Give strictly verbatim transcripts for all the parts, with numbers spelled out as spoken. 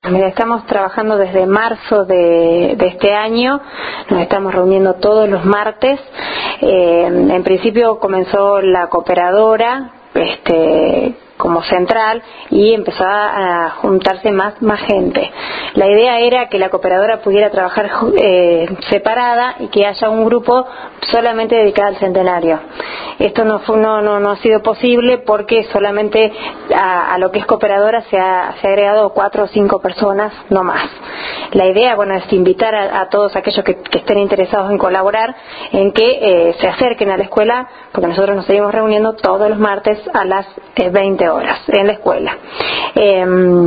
Mira, estamos trabajando desde marzo de, de este año, nos estamos reuniendo todos los martes. Eh, en principio comenzó la cooperadora, este, como central, y empezó a juntarse más, más gente. La idea era que la cooperadora pudiera trabajar eh, separada y que haya un grupo solamente dedicado al centenario. Esto no, fue, no, no, no ha sido posible porque solamente a, a lo que es cooperadora se ha, se ha agregado cuatro o cinco personas, no más. La idea, bueno, es invitar a, a todos aquellos que, que estén interesados en colaborar, en que eh, se acerquen a la escuela, porque nosotros nos seguimos reuniendo todos los martes a las eh, veinte horas en la escuela. Eh,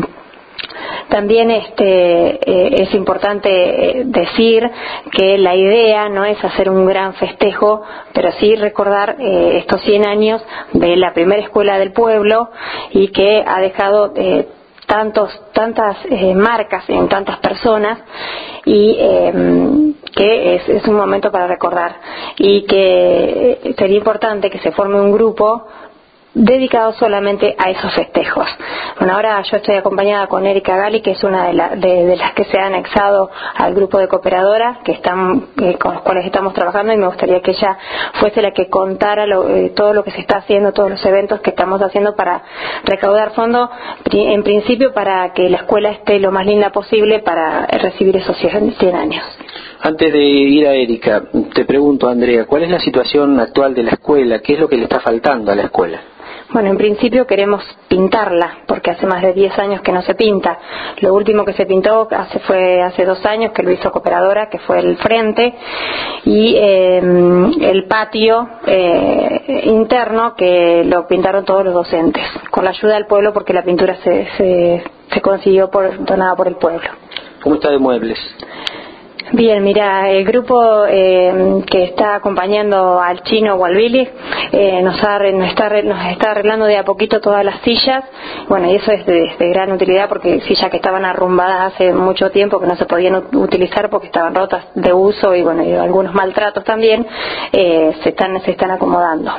También este, eh, es importante eh, decir que la idea no es hacer un gran festejo, pero sí recordar eh, estos cien años de la primera escuela del pueblo, y que ha dejado eh, tantos, tantas eh, marcas en tantas personas, y eh, que es, es un momento para recordar, y que sería importante que se forme un grupo dedicado solamente a esos festejos. Bueno, ahora yo estoy acompañada con Erika Gali, que es una de, la, de, de las que se ha anexado al grupo de cooperadoras que están, eh, con los cuales estamos trabajando, y me gustaría que ella fuese la que contara lo, eh, todo lo que se está haciendo, todos los eventos que estamos haciendo para recaudar fondos, en principio para que la escuela esté lo más linda posible para recibir esos cien años. Antes de ir a Erika, te pregunto, Andrea, ¿cuál es la situación actual de la escuela? ¿Qué es lo que le está faltando a la escuela? Bueno, en principio queremos pintarla, porque hace más de diez años que no se pinta. Lo último que se pintó hace, fue hace dos años, que lo hizo Cooperadora, que fue el frente, y eh, el patio eh, interno, que lo pintaron todos los docentes, con la ayuda del pueblo, porque la pintura se, se, se consiguió por, donada por el pueblo. ¿Cómo está de muebles? Bien, mira, el grupo eh, que está acompañando al Chino o al Billy eh, nos, ha, nos, está, nos está arreglando de a poquito todas las sillas. Bueno, y eso es de, de gran utilidad, porque sillas que estaban arrumbadas hace mucho tiempo, que no se podían utilizar porque estaban rotas de uso, y bueno, y algunos maltratos también, eh, se están se están acomodando.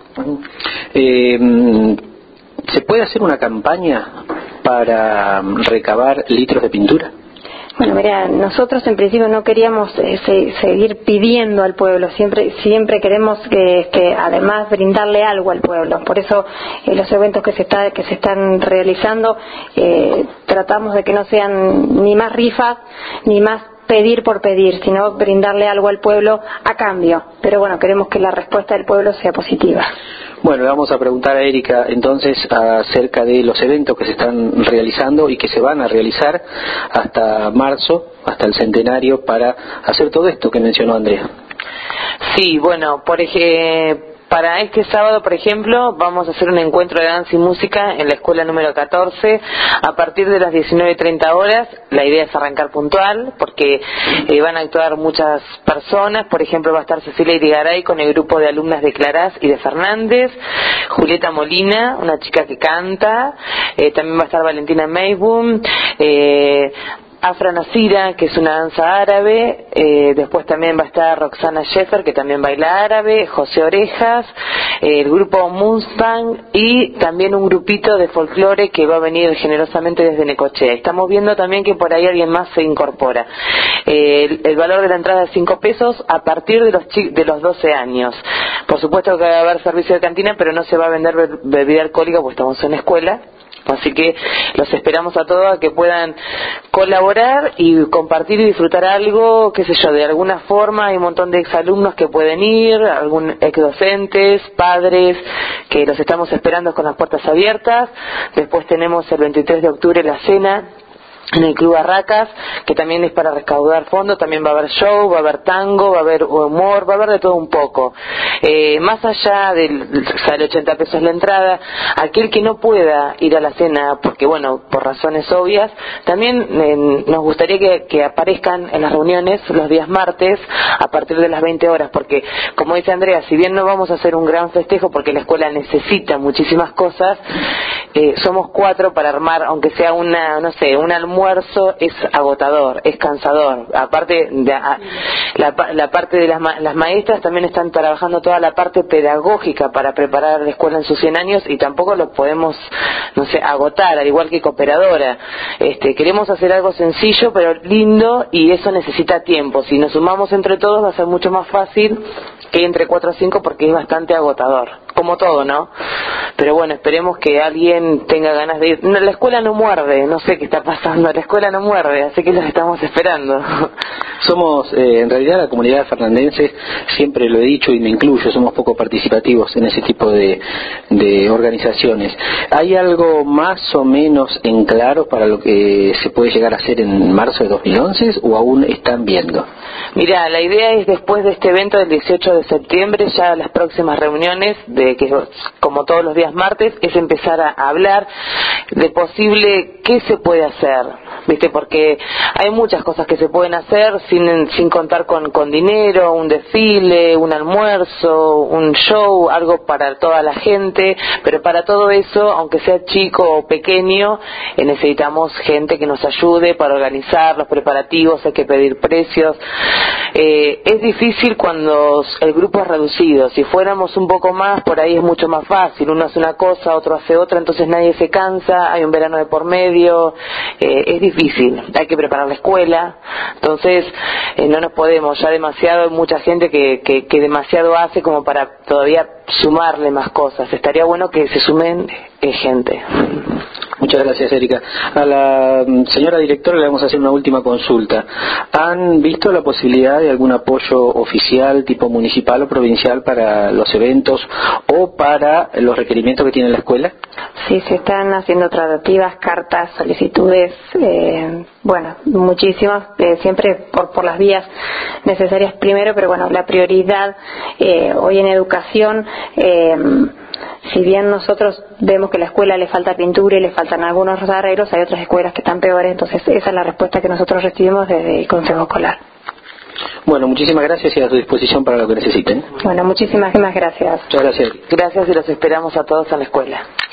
Eh, ¿Se puede hacer una campaña para recabar litros de pintura? Bueno, mira, nosotros en principio no queríamos eh, se, seguir pidiendo al pueblo, siempre siempre queremos que, que además brindarle algo al pueblo. Por eso eh, los eventos que se está que se están realizando eh, tratamos de que no sean ni más rifas ni más pedir por pedir, sino brindarle algo al pueblo a cambio. Pero bueno, queremos que la respuesta del pueblo sea positiva. Bueno, le vamos a preguntar a Erika entonces acerca de los eventos que se están realizando y que se van a realizar hasta marzo, hasta el centenario, para hacer todo esto que mencionó Andrea. Sí, bueno, por ejemplo, para este sábado, por ejemplo, vamos a hacer un encuentro de danza y música en la escuela número catorce a partir de las diecinueve treinta horas. La idea es arrancar puntual porque eh, van a actuar muchas personas. Por ejemplo, va a estar Cecilia Irigaray con el grupo de alumnas de Clarás y de Fernández, Julieta Molina, una chica que canta, eh, también va a estar Valentina Mayboom, eh, Afra Nasira, que es una danza árabe, eh, después también va a estar Roxana Sheffer, que también baila árabe, José Orejas, eh, el grupo Mustang, y también un grupito de folclore que va a venir generosamente desde Necochea. Estamos viendo también que por ahí alguien más se incorpora. Eh, el, el valor de la entrada es cinco pesos a partir de los, chi- de los doce años. Por supuesto que va a haber servicio de cantina, pero no se va a vender be- bebida alcohólica, porque estamos en escuela. Así que los esperamos a todos a que puedan colaborar y compartir y disfrutar algo, qué sé yo, de alguna forma. Hay un montón de exalumnos que pueden ir, algún exdocentes, padres, que los estamos esperando con las puertas abiertas. Después tenemos el veintitrés de octubre la cena en el Club Barracas, que también es para recaudar fondos. También va a haber show, va a haber tango, va a haber humor, va a haber de todo un poco. Eh, más allá del, sale ochenta pesos la entrada, aquel que no pueda ir a la cena, porque bueno, por razones obvias, también eh, nos gustaría que, que aparezcan en las reuniones los días martes a partir de las veinte horas, porque como dice Andrea, si bien no vamos a hacer un gran festejo porque la escuela necesita muchísimas cosas, eh, somos cuatro para armar, aunque sea una, no sé, un almuerzo, es agotador, es cansador. Aparte, de, a, la, la parte de las, ma, las maestras también están trabajando toda la parte pedagógica para preparar la escuela en sus cien años y tampoco lo podemos, no sé, agotar, al igual que cooperadora. Este, queremos hacer algo sencillo pero lindo y eso necesita tiempo. Si nos sumamos entre todos va a ser mucho más fácil que entre cuatro o cinco porque es bastante agotador, como todo, ¿no? Pero bueno, esperemos que alguien tenga ganas de ir. No, la escuela no muerde, no sé qué está pasando, la escuela no muerde, así que los estamos esperando. Somos, eh, en realidad la comunidad fernandense, siempre lo he dicho y me incluyo, somos poco participativos en ese tipo de, de organizaciones. ¿Hay algo más o menos en claro para lo que se puede llegar a hacer en marzo de dos mil once o aún están viendo? Mira, la idea es después de este evento del dieciocho de septiembre, ya las próximas reuniones, de que como todos los días martes, es empezar a hablar de posible qué se puede hacer, ¿viste? Porque hay muchas cosas que se pueden hacer sin, sin contar con, con dinero, un desfile, un almuerzo, un show, algo para toda la gente, pero para todo eso, aunque sea chico o pequeño, eh, necesitamos gente que nos ayude para organizar los preparativos, hay que pedir precios. Eh, es difícil cuando el grupo es reducido. Si fuéramos un poco más, por ahí es mucho más fácil. Uno hace una cosa, otro hace otra, entonces nadie se cansa, hay un verano de por medio, eh, es difícil. Hay que preparar la escuela, entonces eh, no nos podemos, ya demasiado, hay mucha gente que, que, que demasiado hace como para todavía sumarle más cosas. Estaría bueno que se sumen eh, gente. Muchas gracias, Erika. A la señora directora le vamos a hacer una última consulta. ¿Han visto la posibilidad de algún apoyo oficial, tipo municipal o provincial, para los eventos o para los requerimientos que tiene la escuela? Sí, se están haciendo tratativas, cartas, solicitudes, eh, bueno, muchísimas, eh, siempre por, por las vías necesarias primero, pero bueno, la prioridad eh, hoy en educación, eh, si bien nosotros vemos que a la escuela le falta pintura y le faltan algunos arreglos, hay otras escuelas que están peores, entonces esa es la respuesta que nosotros recibimos desde el Consejo Escolar. Bueno, muchísimas gracias y a tu disposición para lo que necesiten. Bueno, muchísimas, muchísimas gracias. Muchas gracias. Gracias y los esperamos a todos en la escuela.